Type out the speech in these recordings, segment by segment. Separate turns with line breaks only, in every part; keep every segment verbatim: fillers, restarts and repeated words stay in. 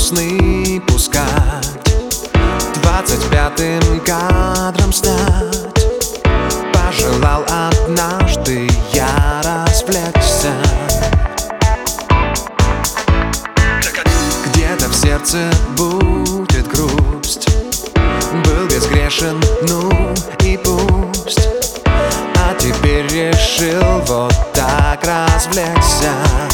сны пускать, двадцать пятым кадром стать. Пожелал однажды я развлечься. Где-то в сердце будет грусть. Был безгрешен, ну и пусть. А теперь решил вот так развлечься.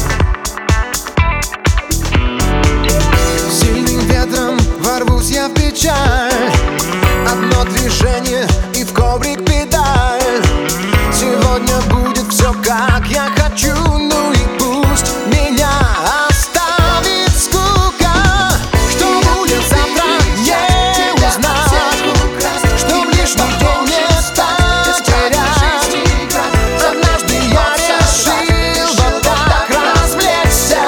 Сильным ветром ворвусь я в печаль. Одно движение и в коврик педаль. Сегодня будет все как я хочу, ну и пусть меня оставит скука. Что будет завтра, не узнать, что лишь нигде не стать терять. Однажды я решил вот так развлечься.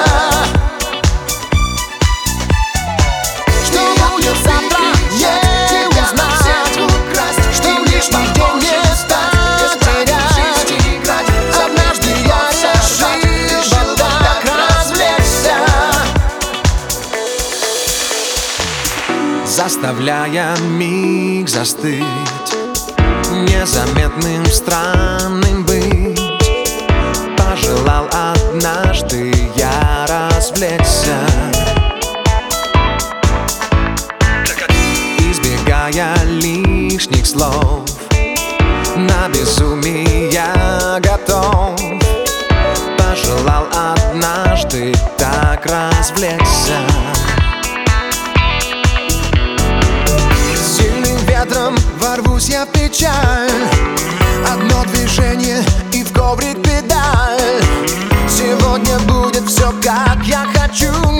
Что будет завтра, не узнать, что лишь нигде не стать терять. Однажды я решил вот так развлечься, заставляя миг застыть, незаметным, странным быть. Пожелал однажды я развлечься, избегая лишних слов. На безумие я готов. Пожелал однажды так развлечься. Сильным ветром ворвусь я в печаль. Одно движение и в коврик педаль. Сегодня будет все как я хочу.